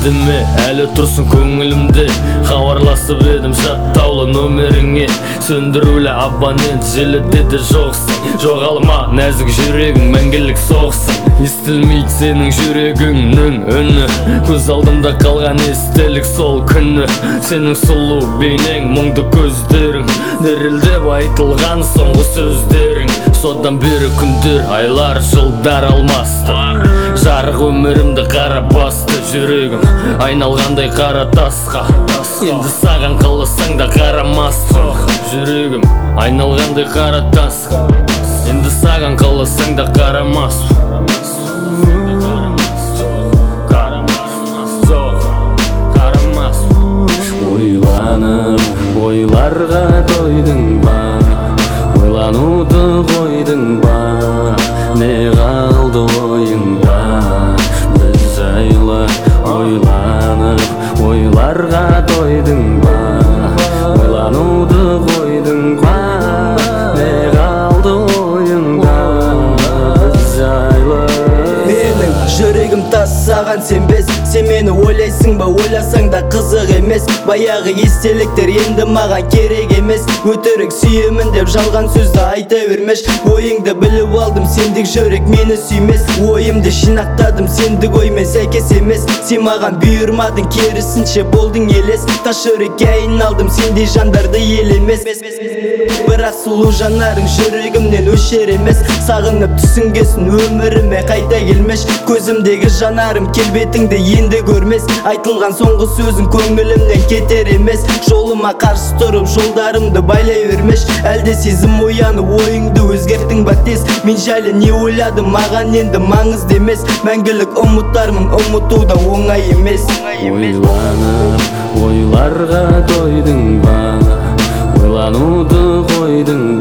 Іздеме, әлі тұрсын көңілімде. Хабарласып едім жаттаулы нөмеріңе. Сөндірулі абонент желіде жоқсың. Жоғалма нәзік жүрегің мәңгілік соқсын. Естілмейді сенің жүрегіңнің үні. Көз алдымда қалған естелік сол күні. Сенің сұлу бейнең, мұңды көздерің, дірілдеп айтылған соңғы сөздерің. Содан бері күндер, айлар, жылдар алмасты. Жарық өмірімді қара басты. Жүрегім айналғандай қара тасқа. Енді саған қаласаң да қарамаспын. Жүрегім айналғандай қара тасқа. Енді саған қаласаң да қарамаспын. Ойланып ойларға тойдың ба, ойлануды қойдың ба, не қалды ойыңда? Біз жайлы ойланып ойларға тойдың ба, ойлануды қойдың ба, не қалды ойыңда? Біз жайлы. Менің жүрегім тас, саған сенбес. Сен мені ойлайсың ба, ойласаң да қызық емес. Баяғы естеліктер енді маған керек емес. Өтірік сүйемін деп жалған сөзді айта бермеш. Ойыңды біліп алдым, сендік жүрек мені сүймес. Ойымды жинақтадым, сендік оймен сәйкес емес. Сен маған бұйырмадың, керісінше болдың елес. Тас жүрекке айналдым, сендей жандарды елемес. Бірақ сұлу жанарың жүрегімнен өшер емес. Сағынып түсінгесін өміріме қайта келмеш. Көзімдегі жанарым келбетіңді енді көрмес. Айтылған соңғы сөзің көңілімнен кетер емес. Жолыма қарсы тұрып жолдарымды байлай бермеш. Әлде сезім оянып ойыңды өзгерттің ба тез? Мен жайлы не ойладым, маған енді маңызды емес. Мәңгілік ұмыттармын, ұмыту да оңай емес. Ойланып ойларға тойдың ба, ойлануды қойдың